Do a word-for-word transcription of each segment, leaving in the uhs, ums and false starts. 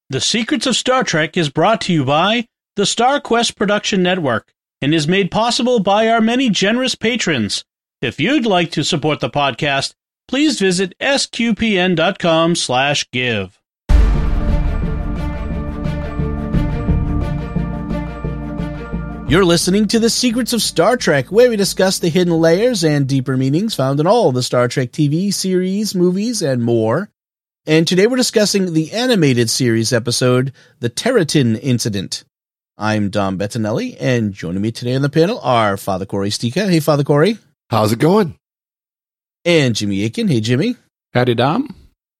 The Secrets of Star Trek is brought to you by the StarQuest Production Network and is made possible by our many generous patrons. If you'd like to support the podcast, please visit sqpn.com slash give. You're listening to The Secrets of Star Trek, where we discuss the hidden layers and deeper meanings found in all the Star Trek T V series, movies, and more. And today we're discussing the animated series episode, The Terratin Incident. I'm Dom Bettinelli, and joining me today on the panel are Father Cory Sticha. Hey, Father Cory. How's it going? And Jimmy Akin. Hey, Jimmy. Howdy, Dom.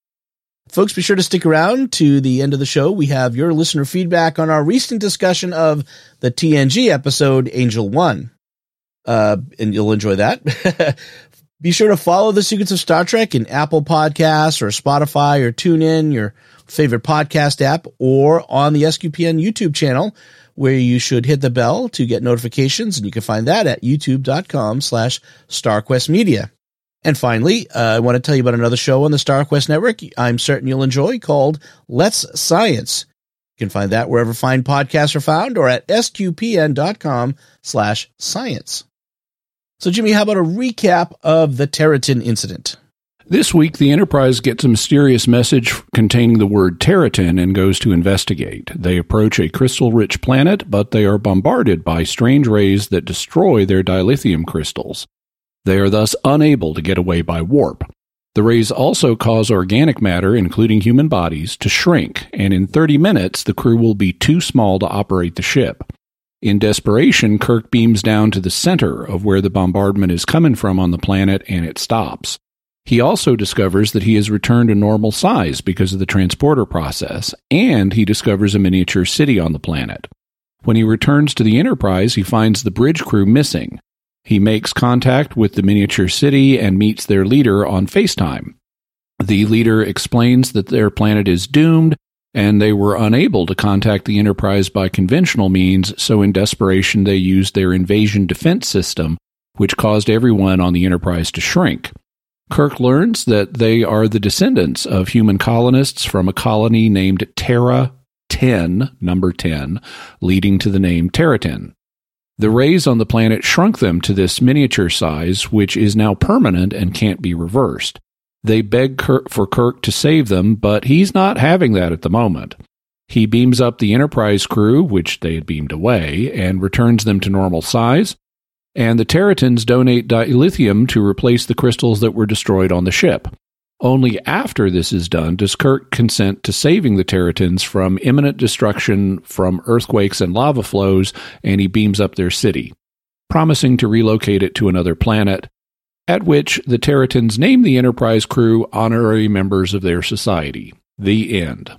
Folks, be sure to stick around to the end of the show. We have your listener feedback on our recent discussion of the T N G episode, Angel One. Uh, and you'll enjoy that. Be sure to follow The Secrets of Star Trek in Apple Podcasts or Spotify or TuneIn, your favorite podcast app, or on the S Q P N YouTube channel, where you should hit the bell to get notifications, and you can find that at youtube.com slash StarQuest Media. And finally, uh, I want to tell you about another show on the StarQuest Network I'm certain you'll enjoy called Let's Science. You can find that wherever fine podcasts are found or at sqpn.com slash science. So, Jimmy, how about a recap of the Terratin incident? This week, the Enterprise gets a mysterious message containing the word Terratin and goes to investigate. They approach a crystal-rich planet, but they are bombarded by strange rays that destroy their dilithium crystals. They are thus unable to get away by warp. The rays also cause organic matter, including human bodies, to shrink, and in thirty minutes, the crew will be too small to operate the ship. In desperation, Kirk beams down to the center of where the bombardment is coming from on the planet, and it stops. He also discovers that he has returned to normal size because of the transporter process, and he discovers a miniature city on the planet. When he returns to the Enterprise, he finds the bridge crew missing. He makes contact with the miniature city and meets their leader on FaceTime. The leader explains that their planet is doomed, and they were unable to contact the Enterprise by conventional means, so in desperation they used their invasion defense system, which caused everyone on the Enterprise to shrink. Kirk learns that they are the descendants of human colonists from a colony named Terra ten, number ten, leading to the name Terratin. The rays on the planet shrunk them to this miniature size, which is now permanent and can't be reversed. They beg Kirk for Kirk to save them, but he's not having that at the moment. He beams up the Enterprise crew, which they had beamed away, and returns them to normal size, and the Terratins donate dilithium to replace the crystals that were destroyed on the ship. Only after this is done does Kirk consent to saving the Terratins from imminent destruction from earthquakes and lava flows, and he beams up their city, promising to relocate it to another planet, at which the Terratins name the Enterprise crew honorary members of their society. The end.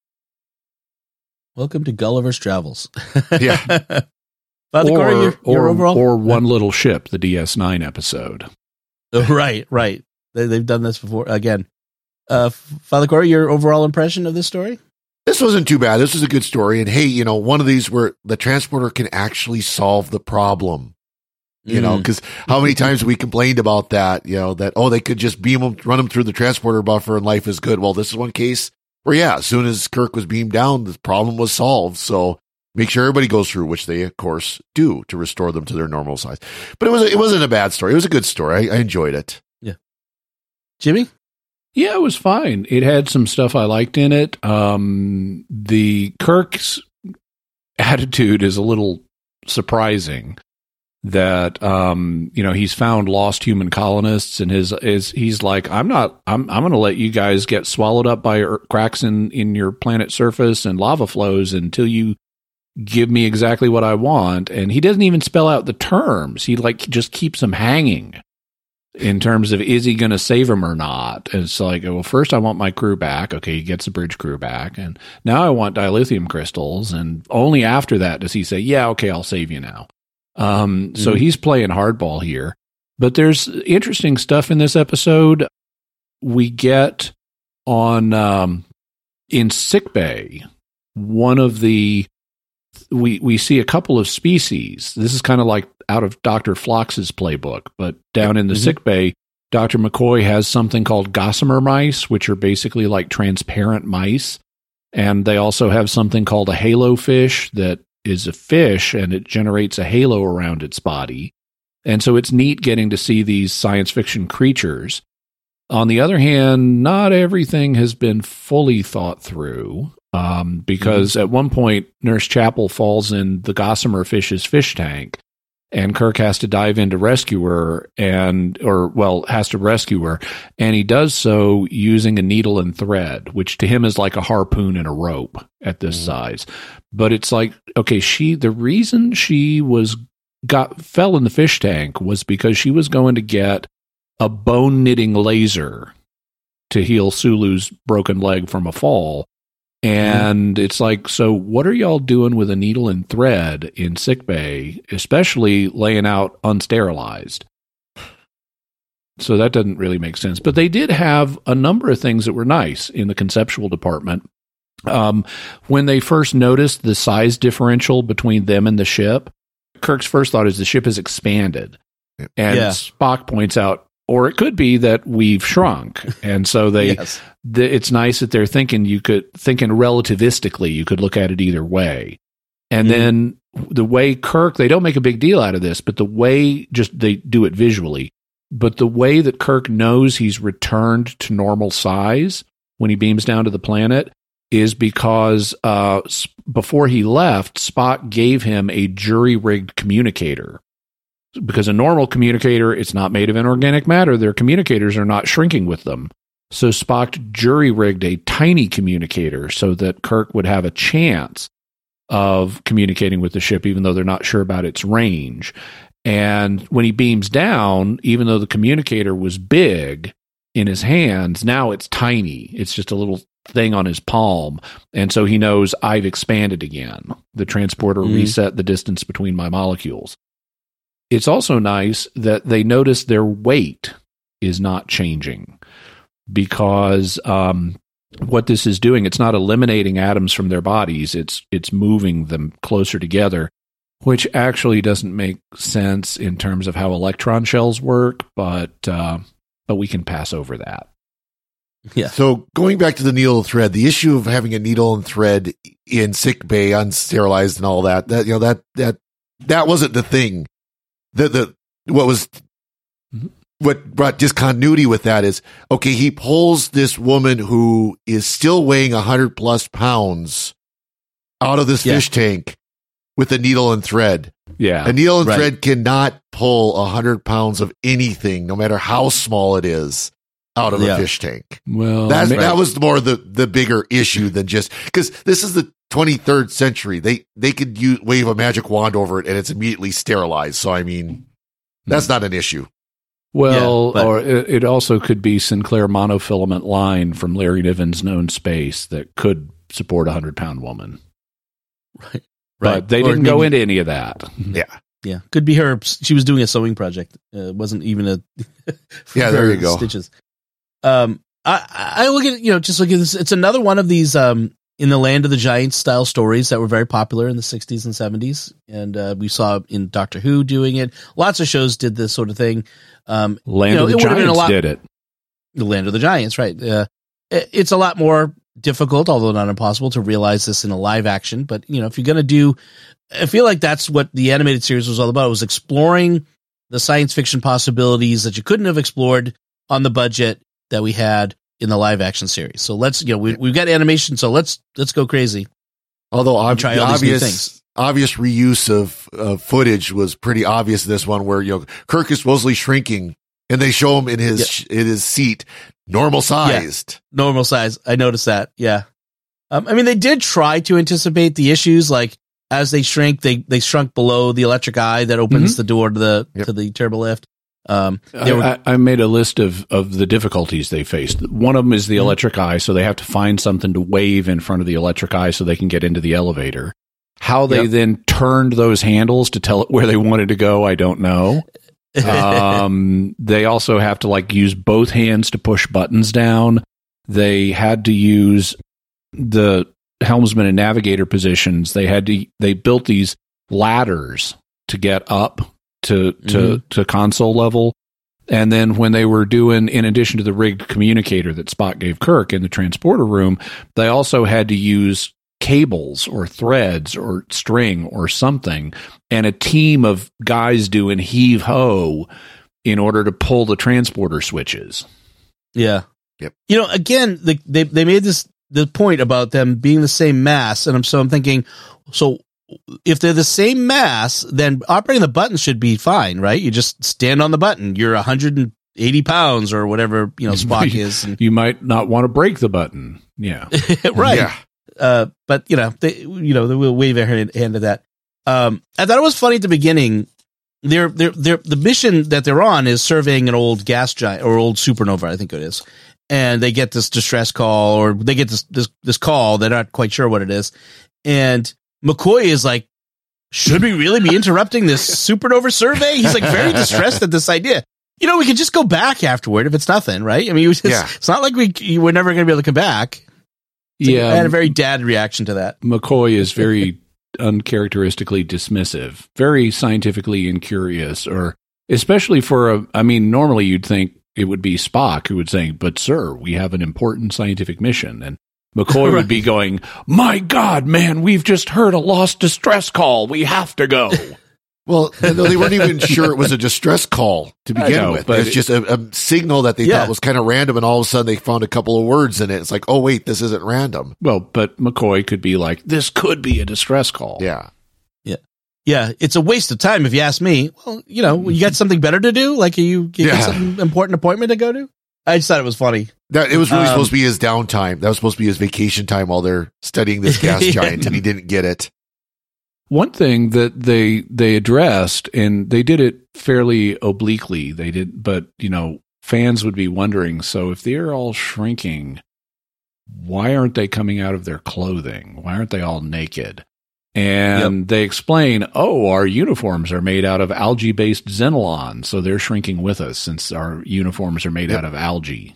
Welcome to Gulliver's Travels. Yeah. Father or, Cory, your, your or, overall? or One Little Ship, the D S nine episode. Oh, right, right. They, they've done this before. Again, uh, Father Cory, your overall impression of this story? This wasn't too bad. This was a good story. And hey, you know, one of these where the transporter can actually solve the problem. You know, because how many times we complained about that, you know, that, oh, they could just beam them, run them through the transporter buffer and life is good. Well, this is one case where, yeah, as soon as Kirk was beamed down, the problem was solved. So make sure everybody goes through, which they, of course, do to restore them to their normal size. But it was, it wasn't a bad story. It was a good story. I, I enjoyed it. Yeah. Jimmy? Yeah, it was fine. It had some stuff I liked in it. Um, the Kirk's attitude is a little surprising. That um you know he's found lost human colonists, and his is he's like I'm not I'm I'm going to let you guys get swallowed up by cracks in in your planet surface and lava flows until you give me exactly what I want. And he doesn't even spell out the terms. He like just keeps them hanging in terms of is he going to save him or not. And it's like, well, first I want my crew back. Okay, he gets the bridge crew back, and now I want dilithium crystals, and only after that does he say, yeah, okay, I'll save you now. Um, so mm-hmm. he's playing hardball here, but there's interesting stuff in this episode. We get on, um, in sickbay, one of the, we, we see a couple of species. This is kind of like out of Doctor Phlox's playbook, but down in the mm-hmm. sickbay, Doctor McCoy has something called gossamer mice, which are basically like transparent mice. And they also have something called a halo fish that is a fish, and it generates a halo around its body. And so it's neat getting to see these science fiction creatures. On the other hand, not everything has been fully thought through, um, because mm-hmm. at one point, Nurse Chapel falls in the gossamer fish's fish tank, and Kirk has to dive in to rescue her, and or well, has to rescue her, and he does so using a needle and thread, which to him is like a harpoon and a rope at this mm-hmm. size. But it's like, okay, she the reason she was got fell in the fish tank was because she was going to get a bone knitting laser to heal Sulu's broken leg from a fall. And mm. it's like, so what are y'all doing with a needle and thread in sickbay, especially laying out unsterilized? So that doesn't really make sense. But they did have a number of things that were nice in the conceptual department. Um, when they first noticed the size differential between them and the ship, Kirk's first thought is the ship has expanded. And yeah. Spock points out, or it could be that we've shrunk. And so they, yes. the, it's nice that they're thinking you could, thinking relativistically, you could look at it either way. And mm. then the way Kirk, they don't make a big deal out of this, but the way just they do it visually, but the way that Kirk knows he's returned to normal size when he beams down to the planet is because uh, before he left, Spock gave him a jury-rigged communicator. Because a normal communicator, it's not made of inorganic matter. Their communicators are not shrinking with them. So Spock jury-rigged a tiny communicator so that Kirk would have a chance of communicating with the ship, even though they're not sure about its range. And when he beams down, even though the communicator was big in his hands, now it's tiny. It's just a little thing on his palm. And so he knows, I've expanded again. The transporter mm. reset the distance between my molecules. It's also nice that they notice their weight is not changing, because um, what this is doing, it's not eliminating atoms from their bodies, it's it's moving them closer together, which actually doesn't make sense in terms of how electron shells work, but uh, but we can pass over that. Yeah. So going back to the needle and thread, the issue of having a needle and thread in sick bay, unsterilized and all that, that you know that that that wasn't the thing. The the what was what brought discontinuity with that is, okay, he pulls this woman who is still weighing a hundred plus pounds out of this yeah. fish tank with a needle and thread. Yeah, a needle and right. thread cannot pull a hundred pounds of anything, no matter how small it is, out of yeah. a fish tank. Well, That's, right. that was more the the bigger issue than just because this is the twenty-third century. They they could use, wave a magic wand over it and it's immediately sterilized. So I mean, that's not an issue. Well, yeah, but, or it, it also could be Sinclair monofilament line from Larry Niven's Known Space that could support a hundred pound woman. Right, but right. they or didn't maybe, go into any of that. Yeah, yeah, could be her. She was doing a sewing project. Uh, it wasn't even a. yeah, there you go. Stitches. Um, I I look at you know just look at this. It's another one of these um. in the Land of the Giants style stories that were very popular in the sixties and seventies. And uh, we saw in Doctor Who doing it. Lots of shows did this sort of thing. Um, Land you know, of the it Giants a lot, did it. The Land of the Giants, right. Uh, it, it's a lot more difficult, although not impossible, to realize this in a live action. But, you know, if you're going to do, I feel like that's what the animated series was all about. It was exploring the science fiction possibilities that you couldn't have explored on the budget that we had in the live action series. So let's, you know, we, we've got animation, so let's, let's go crazy. Although ob- try the all these new obvious, things. obvious reuse of uh, footage was pretty obvious in this one where, you know, Kirk is supposedly shrinking and they show him in his, yeah. in his seat, normal sized. Yeah. Normal size. I noticed that. Yeah. Um, I mean, they did try to anticipate the issues, like as they shrink, they, they shrunk below the electric eye that opens mm-hmm. the door to the, yep. to the turbo lift. Um, I, were, I, I made a list of, of the difficulties they faced. One of them is the mm-hmm. electric eye, so they have to find something to wave in front of the electric eye so they can get into the elevator. How they yep. then turned those handles to tell it where they wanted to go, I don't know. um, they also have to like use both hands to push buttons down. They had to use the helmsman and navigator positions. They had to. They built these ladders to get up to to, mm-hmm. to console level. And then when they were doing, in addition to the rigged communicator that Spock gave Kirk in the transporter room, they also had to use cables or threads or string or something, and a team of guys doing heave-ho in order to pull the transporter switches. Yeah. Yep. You know, again, the, they they made this the point about them being the same mass, and I'm so I'm thinking, so if they're the same mass, then operating the button should be fine, right? You just stand on the button. You're one hundred eighty pounds or whatever, you know, Spock is. And, you might not want to break the button. Yeah. right. Yeah. Uh, but you know, they, you know, they will wave their hand, hand to that. Um, I thought it was funny at the beginning. They're, they're, they're, the mission that they're on is surveying an old gas giant or old supernova, I think it is. And they get this distress call, or they get this, this, this call. They're not quite sure what it is. And McCoy is like, should we really be interrupting this supernova survey? He's like very distressed at this idea. You know, we could just go back afterward if it's nothing, right? I mean, it's, yeah. it's not like we, we're never going to be able to come back. So yeah. I had a very dad reaction to that. McCoy is very uncharacteristically dismissive, very scientifically incurious, or especially for a, I mean, normally you'd think it would be Spock who would say, but sir, we have an important scientific mission. And McCoy right. would be going, my God, man, we've just heard a lost distress call. We have to go. Well, no, they weren't even sure it was a distress call to begin know, with. It's it, just a, a signal that they yeah. thought was kind of random, and all of a sudden they found a couple of words in it. It's like, oh, wait, this isn't random. Well, but McCoy could be like, this could be a distress call. Yeah. Yeah. Yeah, it's a waste of time if you ask me. Well, you know, you got something better to do? Like, are you, you yeah. got some important appointment to go to? I just thought it was funny. That, it was really um, supposed to be his downtime. That was supposed to be his vacation time while they're studying this gas giant, and he didn't get it. One thing that they they addressed, and they did it fairly obliquely, they did, but you know, fans would be wondering, so if they're all shrinking, why aren't they coming out of their clothing? Why aren't they all naked? And yep. they explain, oh, our uniforms are made out of algae-based xenolon, so they're shrinking with us since our uniforms are made yep. out of algae.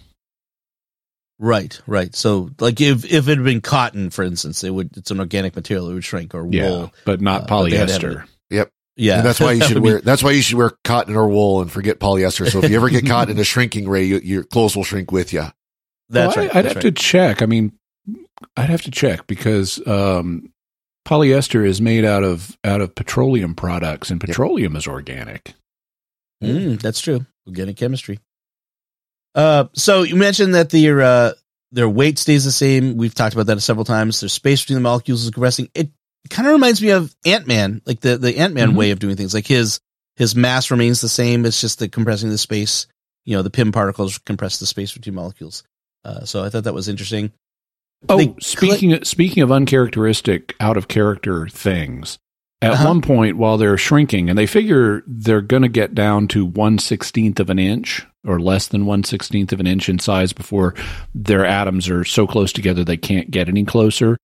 Right, right. So, like, if if it had been cotton, for instance, it would it's an organic material; it would shrink, or yeah, wool, but not uh, polyester. But yep. Yeah, and that's why you should wear. That's why you should wear cotton or wool and forget polyester. So if you ever get caught in a shrinking ray, you, your clothes will shrink with you. That's well, right. I, I'd that's have right. to check. I mean, I'd have to check because um, polyester is made out of out of petroleum products, and petroleum yep. is organic. Mm, that's true. Organic chemistry. Uh, so you mentioned that the uh. Their weight stays the same. We've talked about that several times. Their space between the molecules is compressing. It kind of reminds me of Ant-Man, like the, the Ant-Man mm-hmm. way of doing things. Like his his mass remains the same. It's just the compressing the space. You know, the P I M particles compress the space between molecules. Uh, so I thought that was interesting. Oh, they, speaking of, speaking of uncharacteristic, out of character things, at uh-huh. one point while they're shrinking, and they figure they're going to get down to one sixteenth of an inch. Or less than one sixteenth of an inch in size before their atoms are so close together they can't get any closer.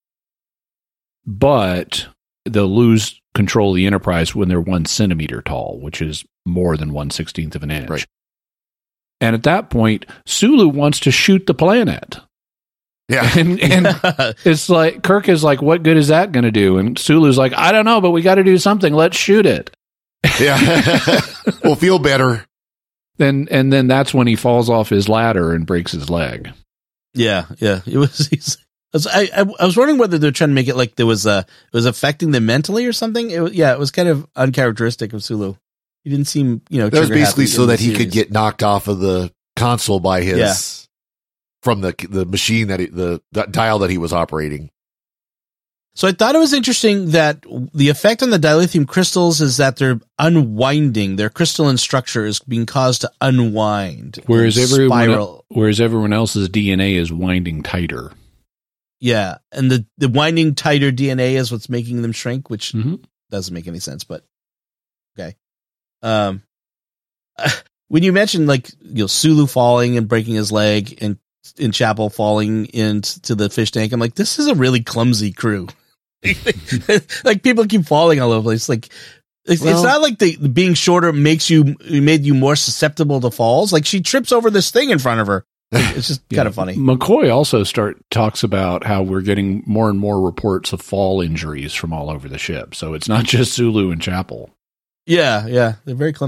But they'll lose control of the Enterprise when they're one centimeter tall, which is more than one sixteenth of an inch. Right. And at that point, Sulu wants to shoot the planet. Yeah. And, and it's like, Kirk is like, what good is that going to do? And Sulu's like, I don't know, but we got to do something. Let's shoot it. Yeah. We'll feel better. Then and then that's when he falls off his ladder and breaks his leg. Yeah, yeah. It was. He's, I, I I was wondering whether they're trying to make it like there was a it was affecting them mentally or something. It was, yeah, it was kind of uncharacteristic of Sulu. He didn't seem, you know. That was basically so that he could get knocked off of the console by his yeah. from the the machine that he, the, the dial that he was operating. So I thought it was interesting that the effect on the dilithium crystals is that they're unwinding. Their crystalline structure is being caused to unwind. Whereas everyone, whereas everyone else's D N A is winding tighter. Yeah, and the, the winding tighter D N A is what's making them shrink, which mm-hmm. doesn't make any sense, but okay. Um, when you mentioned like you know Sulu falling and breaking his leg and in Chapel falling into the fish tank, I'm like, this is a really clumsy crew. Like people keep falling all over the place. Like it's, well, it's not like the, the being shorter makes you made you more susceptible to falls. Like she trips over this thing in front of her. It's just yeah. kind of funny. McCoy also start talks about how we're getting more and more reports of fall injuries from all over the ship. So it's not just Sulu and Chapel. Yeah, yeah, they're very clumsy.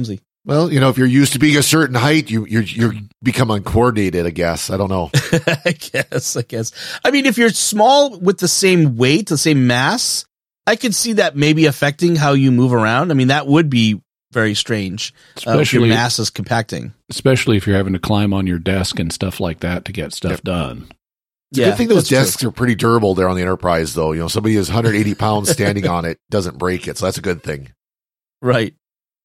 Well, you know, if you're used to being a certain height, you you you become uncoordinated, I guess. I don't know. I guess, I guess. I mean, if you're small with the same weight, the same mass, I could see that maybe affecting how you move around. I mean, that would be very strange. Especially uh, if your mass is compacting. Especially if you're having to climb on your desk and stuff like that to get stuff yep. done. It's yeah, a good thing those desks true. are pretty durable there on the Enterprise, though. You know, somebody who's one hundred eighty pounds standing on it doesn't break it, so that's a good thing. Right.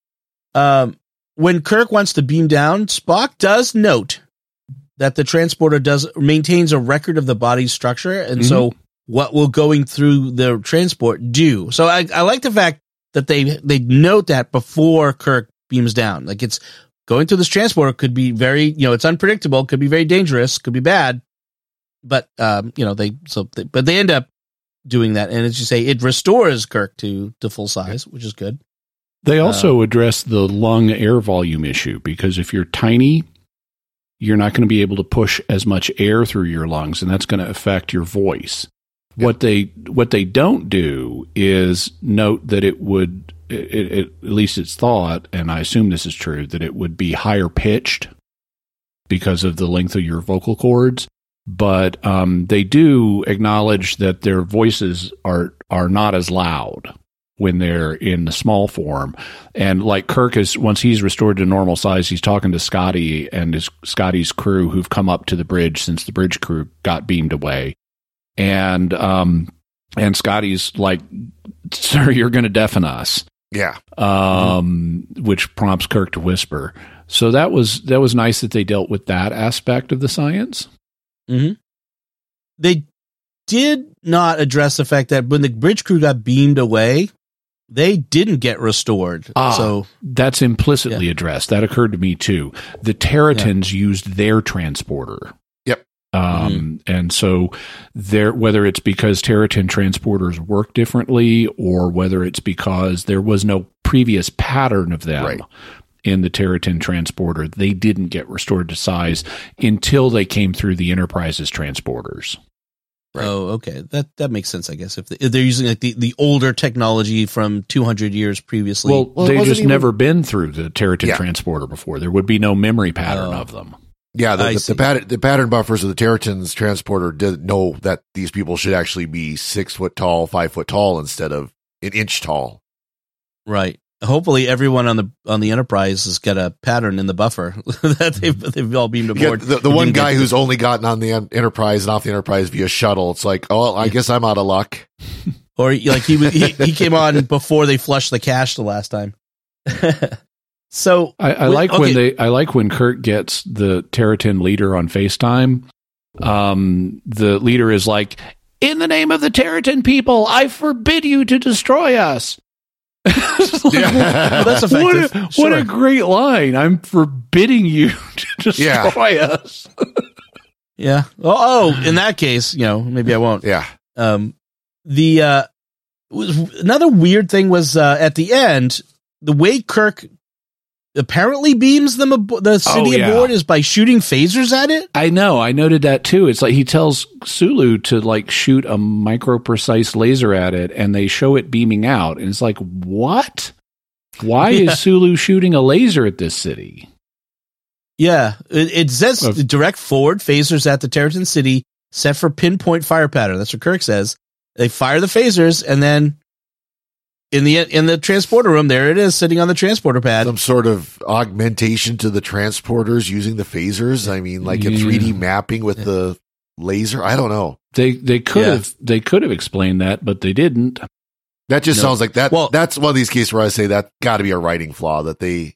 Um, when Kirk wants to beam down, Spock does note that the transporter does maintains a record of the body's structure, and mm-hmm. so what will going through the transport do? So I, I like the fact that they they note that before Kirk beams down. Like, it's going through this transporter could be very, you know, it's unpredictable, could be very dangerous, could be bad. But, um, you know, they, so, they, but they end up doing that. And as you say, it restores Kirk to, to full size, which is good. They also uh, address the lung air volume issue, because if you're tiny, you're not going to be able to push as much air through your lungs, and that's going to affect your voice. Yeah. What they, what they don't do is note that it would, it, it, at least it's thought, and I assume this is true, that it would be higher pitched because of the length of your vocal cords. But um, they do acknowledge that their voices are are not as loud when they're in the small form. And like Kirk is, once he's restored to normal size, he's talking to Scotty and his Scotty's crew who've come up to the bridge since the bridge crew got beamed away. And um, and Scotty's like, "Sir, you're going to deafen us." Yeah. Um, mm-hmm. Which prompts Kirk to whisper. So that was that was nice that they dealt with that aspect of the science. Mm-hmm. They did not address the fact that when the bridge crew got beamed away, they didn't get restored. Ah, so that's implicitly yeah. addressed. That occurred to me too. The Terratons yeah. used their transporter. Yep. Um, mm-hmm. And so there, whether it's because Terraton transporters work differently, or whether it's because there was no previous pattern of them. Right. In the Terraton transporter, they didn't get restored to size until they came through the Enterprise's transporters. Right. Oh, okay. That that makes sense, I guess. If, they, if they're using like the, the older technology from two hundred years previously. Well, well they just even... never been through the Terraton yeah. transporter before. There would be no memory pattern oh. of them. Yeah, the, the, the, pattern, the pattern buffers of the Terraton's transporter didn't know that these people should actually be six foot tall, five foot tall instead of an inch tall. Right. Hopefully, everyone on the on the Enterprise has got a pattern in the buffer that they've they've all beamed aboard. The, the one guy who's only gotten on the Enterprise and off the Enterprise via shuttle, it's like, oh, I guess I'm out of luck. Or like he was, he, he came on before they flushed the cache the last time. So I, I when, like okay. when they I like when Kirk gets the Terraton leader on FaceTime. Um, the leader is like, "In the name of the Terraton people, I forbid you to destroy us." Like, yeah. Well, that's effective. What a, sure. what a great line. I'm forbidding you to destroy yeah. us. Yeah. Oh, oh, in that case, you know, maybe I won't. Yeah. Um, the, uh, was, another weird thing was, uh, at the end, the way Kirk apparently beams them abo- the city oh, yeah. aboard is by shooting phasers at it. I know. I noted that too. It's like he tells Sulu to like shoot a micro precise laser at it, and they show it beaming out. And it's like, what? Why yeah. is Sulu shooting a laser at this city? Yeah, it, it says oh. direct forward phasers at the Terraton city set for pinpoint fire pattern. That's what Kirk says. They fire the phasers, and then In the in the transporter room, there it is, sitting on the transporter pad. Some sort of augmentation to the transporters using the phasers. I mean, like yeah. a three D mapping with yeah. the laser. I don't know. They they could yeah. have they could have explained that, but they didn't. That just no. sounds like that. Well, that's one of these cases where I say that got to be a writing flaw. That they,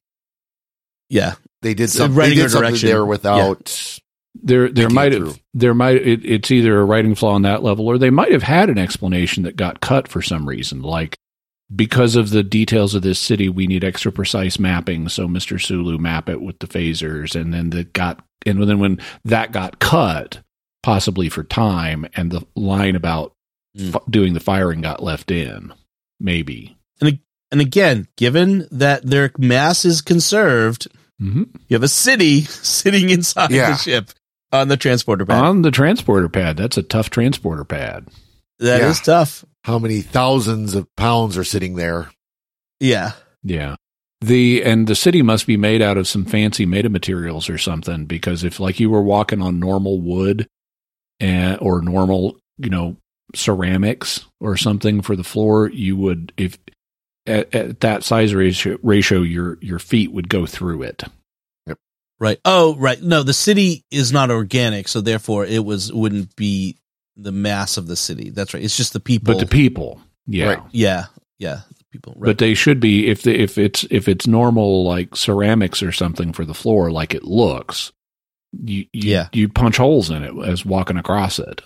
yeah, they did some they did something there without. Yeah. There, there might have, there might, it, it's either a writing flaw on that level, or they might have had an explanation that got cut for some reason, like. Because of the details of this city, we need extra precise mapping. So Mister Sulu map it with the phasers, and then that got, and then when that got cut, possibly for time, and the line about mm. f- doing the firing got left in, maybe. And and again, given that their mass is conserved, mm-hmm. you have a city sitting inside yeah. the ship on the transporter pad. On the transporter pad, that's a tough transporter pad. That yeah. is tough. How many thousands of pounds are sitting there? Yeah. Yeah. The and the city must be made out of some fancy metamaterials or something, because if like you were walking on normal wood and or normal, you know, ceramics or something for the floor, you would if at, at that size ratio, ratio your your feet would go through it. Yep. Right. Oh, right. No, the city is not organic, so therefore it was wouldn't be the mass of the city. That's right. It's just the people. But the people, yeah, right. yeah, yeah. People, right. But they should be if the, if it's if it's normal like ceramics or something for the floor, like it looks. You, you yeah, you punch holes in it as walking across it.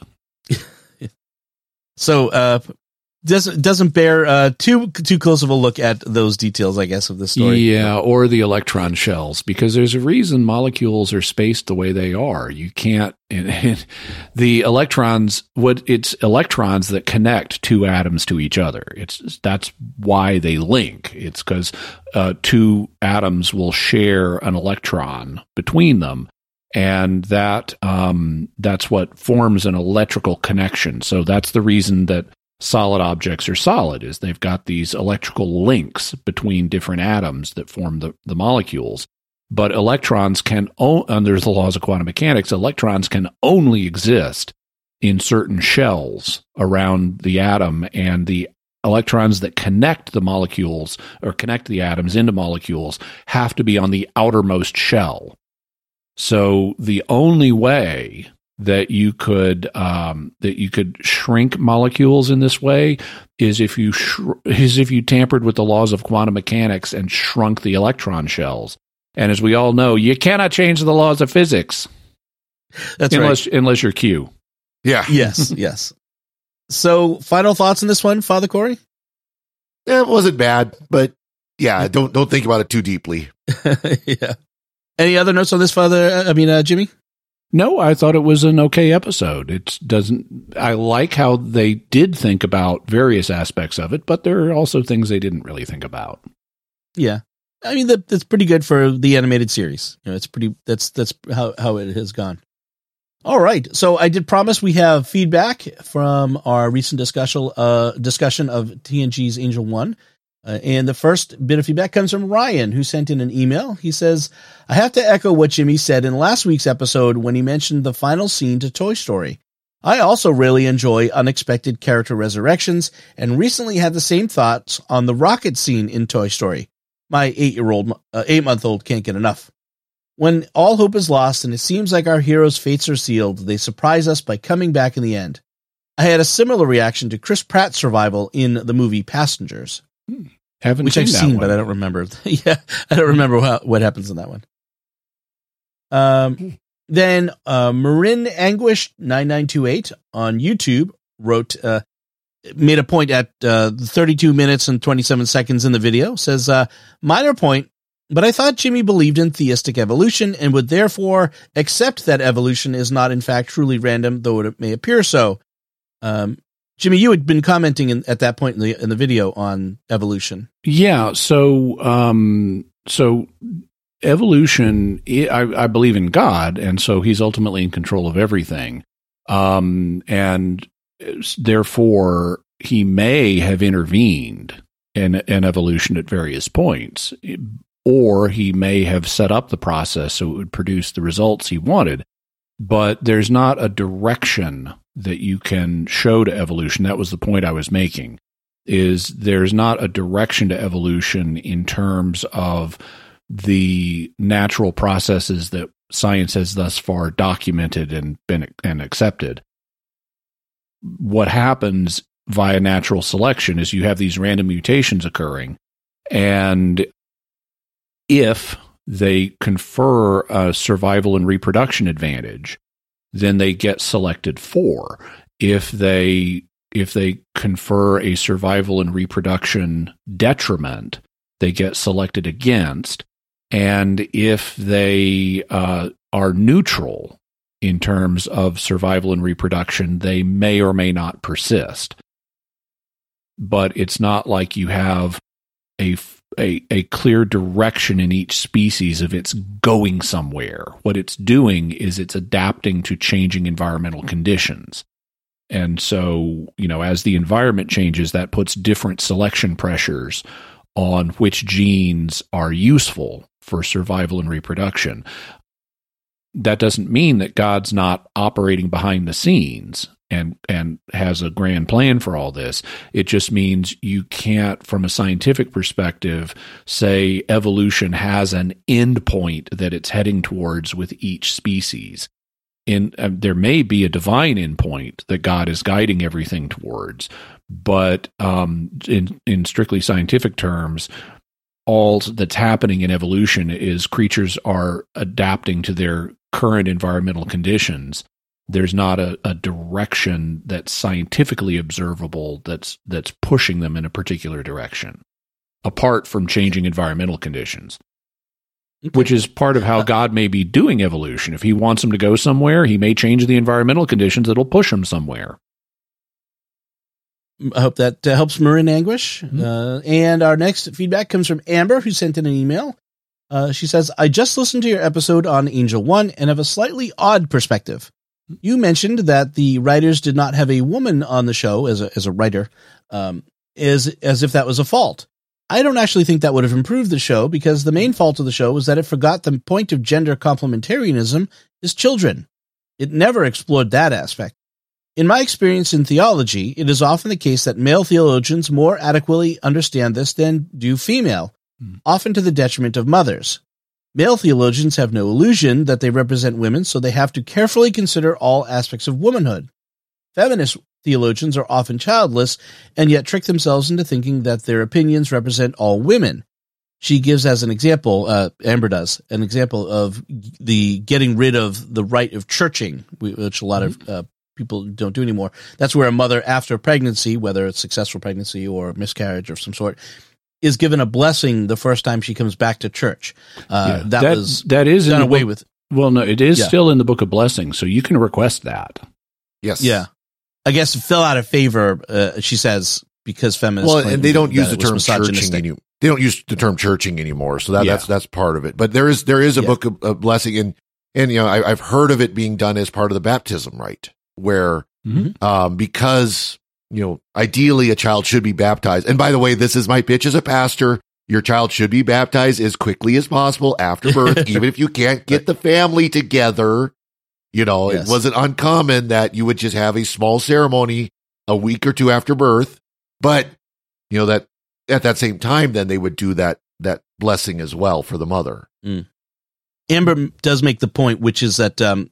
So uh, doesn't doesn't bear uh, too too close of a look at those details, I guess, of the story. Yeah, or the electron shells, because there's a reason molecules are spaced the way they are. You can't. And, and the electrons, what it's electrons that connect two atoms to each other. It's that's why they link. It's because uh, two atoms will share an electron between them. And that um, that's what forms an electrical connection. So that's the reason that solid objects are solid, is they've got these electrical links between different atoms that form the, the molecules. But electrons can, o- under the laws of quantum mechanics, electrons can only exist in certain shells around the atom, and the electrons that connect the molecules or connect the atoms into molecules have to be on the outermost shell. So the only way that you could um, that you could shrink molecules in this way is if you sh- is if you tampered with the laws of quantum mechanics and shrunk the electron shells. And as we all know, you cannot change the laws of physics. That's unless, right. Unless you're Q. Yeah. Yes. Yes. So, final thoughts on this one, Father Corey? It wasn't bad, but yeah, don't don't think about it too deeply. Yeah. Any other notes on this, Father? I mean, uh, Jimmy? No, I thought it was an okay episode. It doesn't. I like how they did think about various aspects of it, but there are also things they didn't really think about. Yeah, I mean that, that's pretty good for the animated series. You know, it's pretty. That's that's how how it has gone. All right, so I did promise we have feedback from our recent discussion uh, discussion of T N G's Angel One. Uh, and the first bit of feedback comes from Ryan, who sent in an email. He says, I have to echo what Jimmy said in last week's episode when he mentioned the final scene to Toy Story. I also really enjoy unexpected character resurrections and recently had the same thoughts on the rocket scene in Toy Story. My eight-year-old, uh, eight-month-old can't get enough. When all hope is lost and it seems like our heroes' fates are sealed, they surprise us by coming back in the end. I had a similar reaction to Chris Pratt's survival in the movie Passengers. Hmm. Haven't Which seen I've that seen, one. but I don't remember. Yeah, I don't remember how, what happens in that one. Um, then uh, Marin Anguish nine nine two eight on YouTube wrote, uh, made a point at uh, thirty-two minutes and twenty-seven seconds in the video. Says, uh, minor point, but I thought Jimmy believed in theistic evolution and would therefore accept that evolution is not in fact truly random, though it may appear so. Um, Jimmy, you had been commenting in, at that point in the in the video on evolution. Yeah, so um, so evolution, I, I believe in God, and so he's ultimately in control of everything. Um, and therefore, he may have intervened in, in evolution at various points, or he may have set up the process so it would produce the results he wanted. But there's not a direction that you can show to evolution. That was the point I was making, is there's not a direction to evolution in terms of the natural processes that science has thus far documented and been and accepted. What happens via natural selection is you have these random mutations occurring, and if they confer a survival and reproduction advantage, then they get selected for. If they if they confer a survival and reproduction detriment, they get selected against. And if they uh, are neutral in terms of survival and reproduction, they may or may not persist. But it's not like you have a A, a clear direction in each species of it's going somewhere. What it's doing is it's adapting to changing environmental conditions. And so, you know, as the environment changes, that puts different selection pressures on which genes are useful for survival and reproduction. That doesn't mean that God's not operating behind the scenes and and has a grand plan for all this. It just means you can't, from a scientific perspective, say evolution has an end point that it's heading towards with each species. In uh, there may be a divine end point that God is guiding everything towards, but um, in in strictly scientific terms, all that's happening in evolution is creatures are adapting to their current environmental conditions. There's not a, a direction that's scientifically observable that's that's pushing them in a particular direction, apart from changing environmental conditions, okay. Which is part of how God may be doing evolution. If he wants them to go somewhere, he may change the environmental conditions that'll push them somewhere. I hope that uh, helps Marin Anguish. Mm-hmm. Uh, and our next feedback comes from Amber, who sent in an email. Uh, she says, I just listened to your episode on Angel One and have a slightly odd perspective. You mentioned that the writers did not have a woman on the show as a, as a writer, um, as, as if that was a fault. I don't actually think that would have improved the show, because the main fault of the show was that it forgot the point of gender complementarianism is children. It never explored that aspect. In my experience in theology, it is often the case that male theologians more adequately understand this than do female, mm. often to the detriment of mothers. Male theologians have no illusion that they represent women, so they have to carefully consider all aspects of womanhood. Feminist theologians are often childless, and yet trick themselves into thinking that their opinions represent all women. She gives as an example, uh, Amber does, an example of the getting rid of the right of churching, which a lot mm-hmm. of uh, people don't do anymore. That's where a mother after pregnancy, whether it's successful pregnancy or miscarriage of some sort, is given a blessing the first time she comes back to church. Uh, yeah, that, that was that is done in the away book, with. Well, no, it is yeah. still in the Book of Blessings, so you can request that. Yes. Yeah. I guess it fell out of favor, uh, she says, because feminists. Well, and they don't use the term churching any, anymore. They don't use the term churching anymore, so that, yeah. that's that's part of it. But there is there is a yeah. book of, of blessing, and and you know I, I've heard of it being done as part of the baptism rite, where mm-hmm. um, because you know ideally a child should be baptized. And by the way, this is my pitch as a pastor. Your child should be baptized as quickly as possible after birth, even if you can't get the family together. You know, yes. It wasn't uncommon that you would just have a small ceremony a week or two after birth, but you know that at that same time, then they would do that that blessing as well for the mother. Mm. Amber does make the point, which is that um,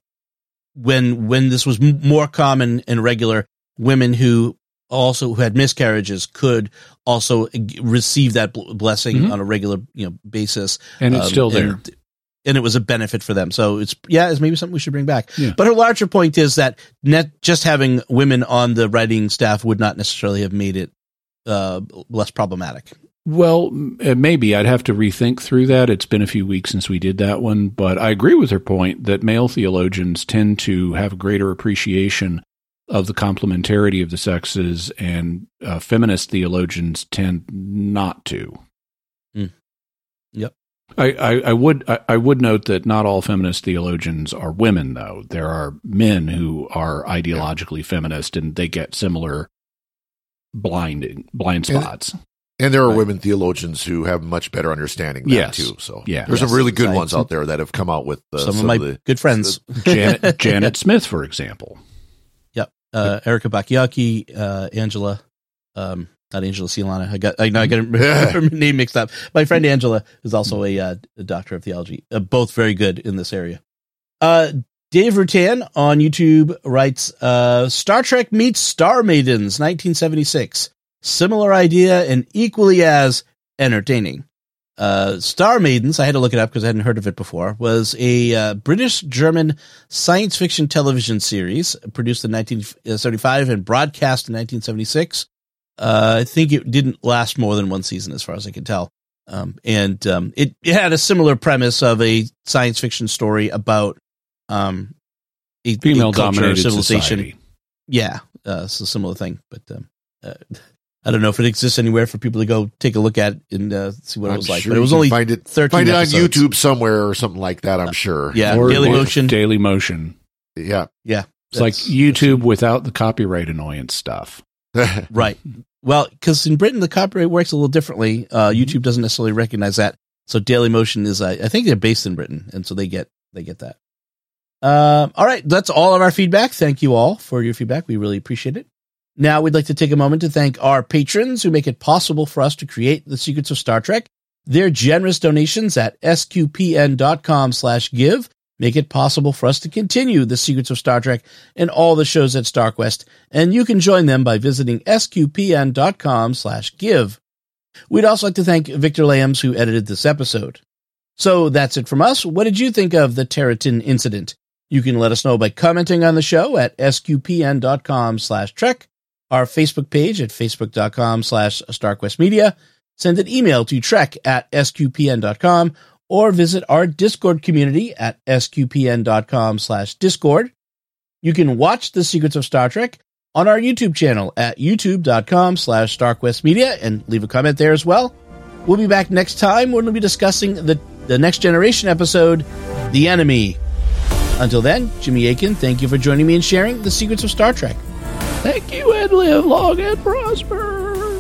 when when this was m- more common and regular, women who also who had miscarriages could also receive that bl- blessing mm-hmm. on a regular you know basis, and it's um, still there. And, and it was a benefit for them. So it's, yeah, it's maybe something we should bring back. Yeah. But her larger point is that net, just having women on the writing staff would not necessarily have made it uh, less problematic. Well, maybe I'd have to rethink through that. It's been a few weeks since we did that one, but I agree with her point that male theologians tend to have a greater appreciation of the complementarity of the sexes, and uh, feminist theologians tend not to. Mm. Yep. I, I, I would I, I would note that not all feminist theologians are women, though. There are men who are ideologically yeah. feminist, and they get similar blind blind spots. And, and there are right. women theologians who have much better understanding than yes. too. So yeah. there's yes. some really good I, ones some, out there that have come out with uh, some, some of my of the, good friends. The, Janet, Janet Smith, for example. Yep. Uh, Erica Bacchiacchi, uh, Angela. Um, Not Angela Cialana. I got I, I got her name mixed up. My friend Angela is also a, uh, a doctor of theology. Uh, both very good in this area. Uh, Dave Rutan on YouTube writes, uh, Star Trek meets Star Maidens, nineteen seventy-six. Similar idea and equally as entertaining. Uh, Star Maidens, I had to look it up because I hadn't heard of it before, was a uh, British-German science fiction television series produced in nineteen seventy-five and broadcast in nineteen seventy-six. Uh, I think it didn't last more than one season, as far as I can tell. Um, and um, it, it had a similar premise of a science fiction story about um, a female-dominated civilization. Society. Yeah, uh, it's a similar thing. But um, uh, I don't know if it exists anywhere for people to go take a look at and uh, see what I'm it was like. Sure but it was only find it, thirteen Find it episodes. on YouTube somewhere or something like that, I'm sure. Yeah, or, Daily or Motion. Daily Motion. Yeah. Yeah. It's like YouTube without the copyright annoyance stuff. Right. Well, because in Britain, the copyright works a little differently. Uh, YouTube doesn't necessarily recognize that. So Dailymotion is, uh, I think they're based in Britain. And so they get, they get that. Um, all right. That's all of our feedback. Thank you all for your feedback. We really appreciate it. Now we'd like to take a moment to thank our patrons who make it possible for us to create the Secrets of Star Trek. Their generous donations at sqpn.com slash give make it possible for us to continue the Secrets of Star Trek and all the shows at StarQuest, and you can join them by visiting sqpn.com slash give. We'd also like to thank Victor Lambs, who edited this episode. So that's it from us. What did you think of the Terratin incident? You can let us know by commenting on the show at sqpn.com slash trek, our Facebook page at facebook.com slash starquestmedia, send an email to trek at sqpn.com, or visit our Discord community at sqpn.com slash discord. You can watch The Secrets of Star Trek on our YouTube channel at youtube.com slash starquestmedia and leave a comment there as well. We'll be back next time when we'll be discussing the, the Next Generation episode, The Enemy. Until then, Jimmy Akin, thank you for joining me and sharing The Secrets of Star Trek. Thank you, and live long and prosper.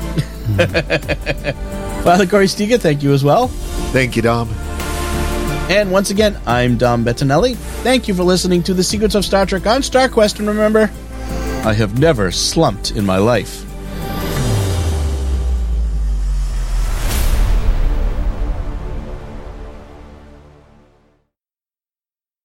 Father Corey Stiga, thank you as well. Thank you, Dom. And once again, I'm Dom Bettinelli. Thank you for listening to The Secrets of Star Trek on StarQuest, and remember, I have never slumped in my life.